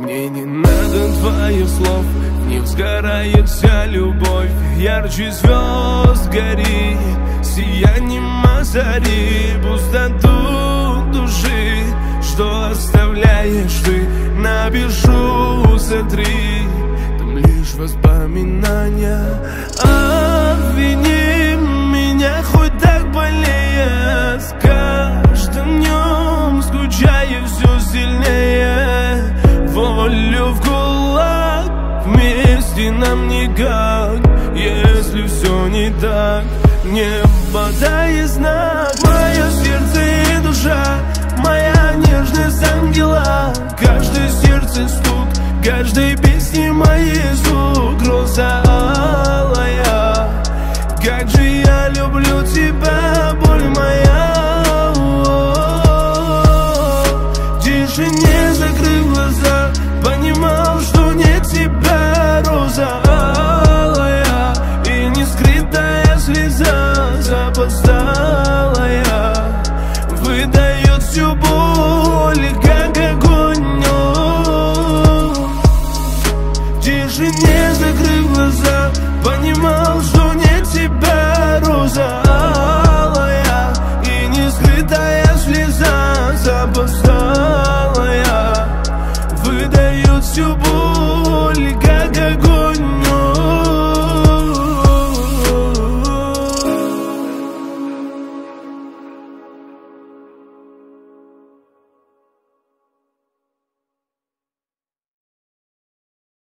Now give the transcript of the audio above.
Мне не надо твоих слов, в них сгорает вся любовь. Ярче звезд гори, сиянием озари пустоту души, что оставляешь ты. Напишу сотри, там лишь воспоминания. Обвини меня хоть так больнее, с каждым днем скучаю все сильнее. Волю в кулак, вместе нам никак. Если все не так, небо дай знак. Мое сердце и душа, моя нежность ангела. Каждое сердце стук, каждой песни моей звук.